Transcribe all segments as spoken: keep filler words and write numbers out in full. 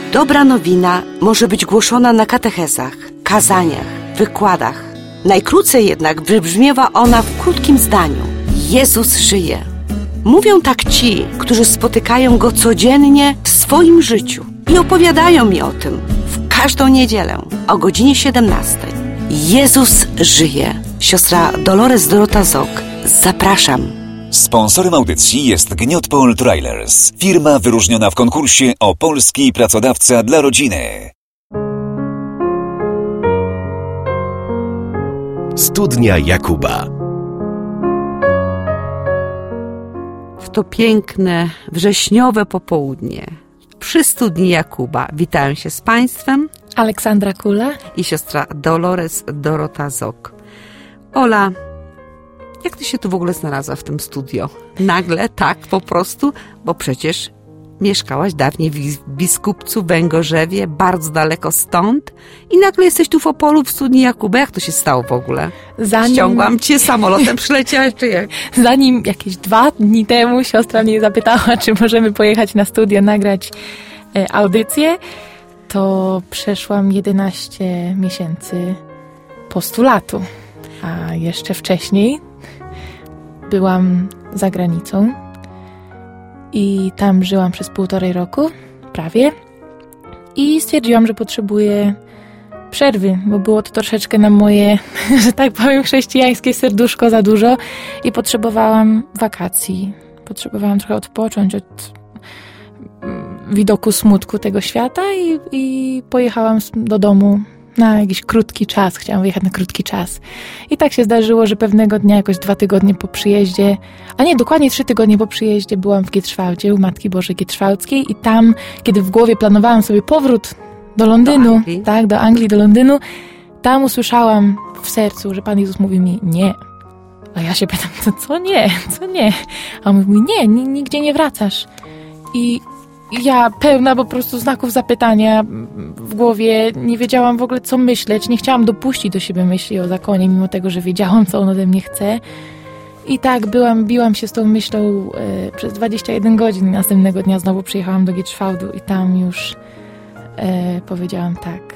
Dobra nowina może być głoszona na katechezach, kazaniach, wykładach. Najkrócej jednak wybrzmiewa ona w krótkim zdaniu. Jezus żyje. Mówią tak ci, którzy spotykają Go codziennie w swoim życiu i opowiadają mi o tym w każdą niedzielę o godzinie siedemnastej. Jezus żyje. Siostra Dolores Dorota Zok. Zapraszam. Sponsorem audycji jest Gniotpol Trailers, firma wyróżniona w konkursie o polski pracodawca dla rodziny. Studnia Jakuba. W to piękne, wrześniowe popołudnie przy Studni Jakuba witają się z Państwem Aleksandra Kula i siostra Dolores Dorota Zok. Ola, jak ty się tu w ogóle znalazła w tym studio? Nagle, tak po prostu, bo przecież mieszkałaś dawniej w Biskupcu, Węgorzewie, bardzo daleko stąd i nagle jesteś tu w Opolu, w Studni Jakuba. Jak to się stało w ogóle? Zanim... Ściągłam cię samolotem, przyleciałaś, czy jak? Zanim jakieś dwa dni temu siostra mnie zapytała, czy możemy pojechać na studio, nagrać e, audycję, to przeszłam jedenaście miesięcy postulatu. A jeszcze wcześniej byłam za granicą i tam żyłam przez półtorej roku, prawie. I stwierdziłam, że potrzebuję przerwy, bo było to troszeczkę na moje, że tak powiem, chrześcijańskie serduszko za dużo i potrzebowałam wakacji. Potrzebowałam trochę odpocząć od widoku smutku tego świata i, i pojechałam do domu na jakiś krótki czas. Chciałam wyjechać na krótki czas. I tak się zdarzyło, że pewnego dnia, jakoś dwa tygodnie po przyjeździe, a nie, dokładnie trzy tygodnie po przyjeździe byłam w Gietrzwałdzie, u Matki Bożej Gietrzwałdzkiej i tam, kiedy w głowie planowałam sobie powrót do Londynu, do Anglii. tak, do Anglii, do Londynu, tam usłyszałam w sercu, że Pan Jezus mówi mi nie. A ja się pytam, to co nie, co nie? A on mówi, nie, nigdzie nie wracasz. I ja pełna po prostu znaków zapytania w głowie, nie wiedziałam w ogóle co myśleć, nie chciałam dopuścić do siebie myśli o zakonie, mimo tego, że wiedziałam, co on ode mnie chce. I tak byłam, biłam się z tą myślą e, przez dwadzieścia jeden godzin. Następnego dnia znowu przyjechałam do Gietrzwałdu i tam już e, powiedziałam tak.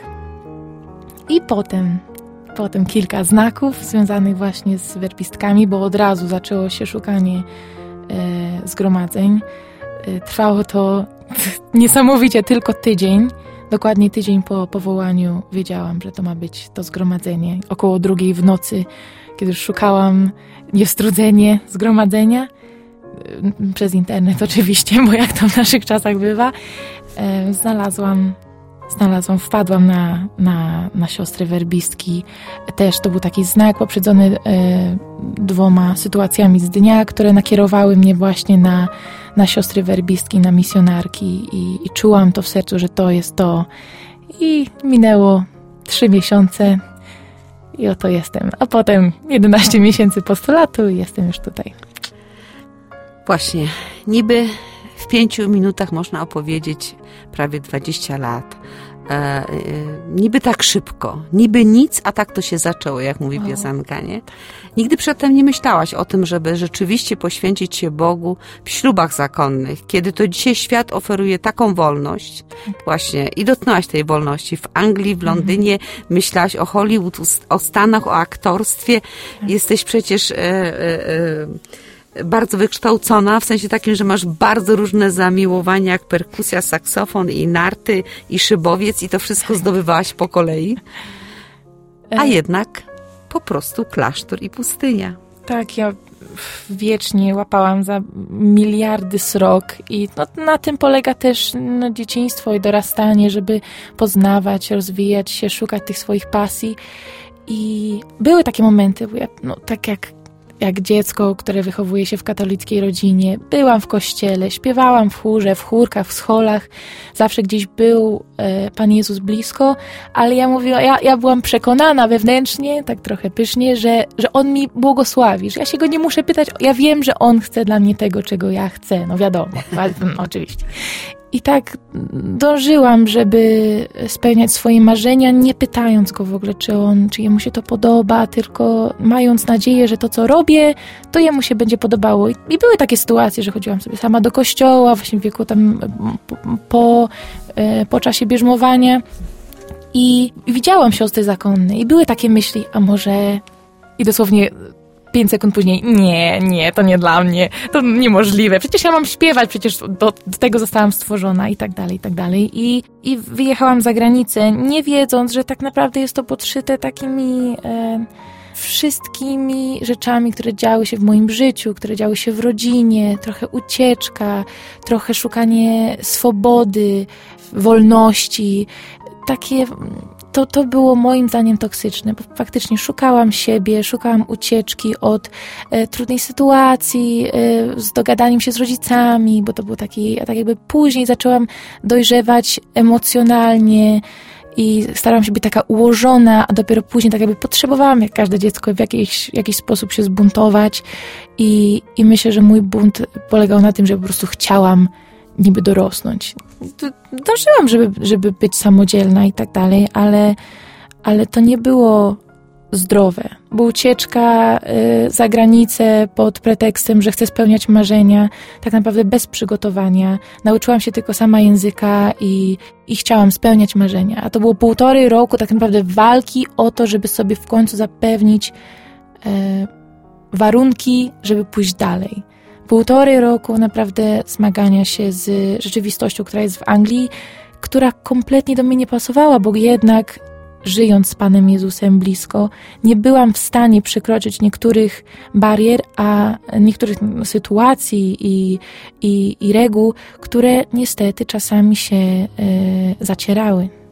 I potem, potem kilka znaków związanych właśnie z werbistkami, bo od razu zaczęło się szukanie e, zgromadzeń. E, trwało to niesamowicie tylko tydzień. Dokładnie tydzień po powołaniu wiedziałam, że to ma być to zgromadzenie. Około drugiej w nocy, kiedy już szukałam niestrudzenie zgromadzenia, przez internet oczywiście, bo jak to w naszych czasach bywa, znalazłam, znalazłam wpadłam na, na, na siostry werbistki. Też to był taki znak poprzedzony dwoma sytuacjami z dnia, które nakierowały mnie właśnie na na siostry werbistki, na misjonarki i, i czułam to w sercu, że to jest to. I minęło trzy miesiące i oto jestem. A potem jedenaście miesięcy postulatu i jestem już tutaj. Właśnie, niby w pięciu minutach można opowiedzieć prawie dwadzieścia lat. E, e, niby tak szybko, niby nic, a tak to się zaczęło, jak mówi piosenka, nie? Nigdy przedtem nie myślałaś o tym, żeby rzeczywiście poświęcić się Bogu w ślubach zakonnych, kiedy to dzisiaj świat oferuje taką wolność, właśnie, i dotknęłaś tej wolności w Anglii, w Londynie, mm-hmm. myślałaś o Hollywood, o Stanach, o aktorstwie, mm. jesteś przecież e, e, e, bardzo wykształcona, w sensie takim, że masz bardzo różne zamiłowania, jak perkusja, saksofon i narty, i szybowiec, i to wszystko zdobywałaś po kolei. A jednak po prostu klasztor i pustynia. Tak, ja wiecznie łapałam za miliardy srok i no, na tym polega też no, dzieciństwo i dorastanie, żeby poznawać, rozwijać się, szukać tych swoich pasji. I były takie momenty, bo ja, no, tak jak jak dziecko, które wychowuje się w katolickiej rodzinie. Byłam w kościele, śpiewałam w chórze, w chórkach, w scholach. Zawsze gdzieś był e, Pan Jezus blisko, ale ja mówiłam, ja, ja byłam przekonana wewnętrznie, tak trochę pysznie, że, że On mi błogosławi, że ja się Go nie muszę pytać. Ja wiem, że On chce dla mnie tego, czego ja chcę. No wiadomo, no, oczywiście. I tak dążyłam, żeby spełniać swoje marzenia, nie pytając go w ogóle, czy on, czy jemu się to podoba, tylko mając nadzieję, że to, co robię, to jemu się będzie podobało. I, i były takie sytuacje, że chodziłam sobie sama do kościoła, właśnie w wieku tam po, po, po czasie bierzmowania i widziałam siostry zakonne i były takie myśli, a może... I dosłownie pięć sekund później, nie, nie, to nie dla mnie, to niemożliwe, przecież ja mam śpiewać, przecież do, do tego zostałam stworzona i tak dalej, i tak dalej. I, i wyjechałam za granicę, nie wiedząc, że tak naprawdę jest to podszyte takimi e, wszystkimi rzeczami, które działy się w moim życiu, które działy się w rodzinie, trochę ucieczka, trochę szukanie swobody, wolności, takie... To, to było moim zdaniem toksyczne, bo faktycznie szukałam siebie, szukałam ucieczki od e, trudnej sytuacji, e, z dogadaniem się z rodzicami, bo to był taki, tak jakby później zaczęłam dojrzewać emocjonalnie i starałam się być taka ułożona, a dopiero później tak jakby potrzebowałam, jak każde dziecko, w jakiś, jakiś sposób się zbuntować i, i myślę, że mój bunt polegał na tym, że po prostu chciałam niby dorosnąć. Dążyłam, żeby, żeby być samodzielna i tak dalej, ale, ale to nie było zdrowe. Bo ucieczka y, za granicę pod pretekstem, że chcę spełniać marzenia, tak naprawdę bez przygotowania. Nauczyłam się tylko sama języka i, i chciałam spełniać marzenia. A to było półtorej roku tak naprawdę walki o to, żeby sobie w końcu zapewnić y, warunki, żeby pójść dalej. Półtorej roku naprawdę zmagania się z rzeczywistością, która jest w Anglii, która kompletnie do mnie nie pasowała, bo jednak żyjąc z Panem Jezusem blisko, nie byłam w stanie przekroczyć niektórych barier, a niektórych sytuacji i, i, i reguł, które niestety czasami się y, zacierały.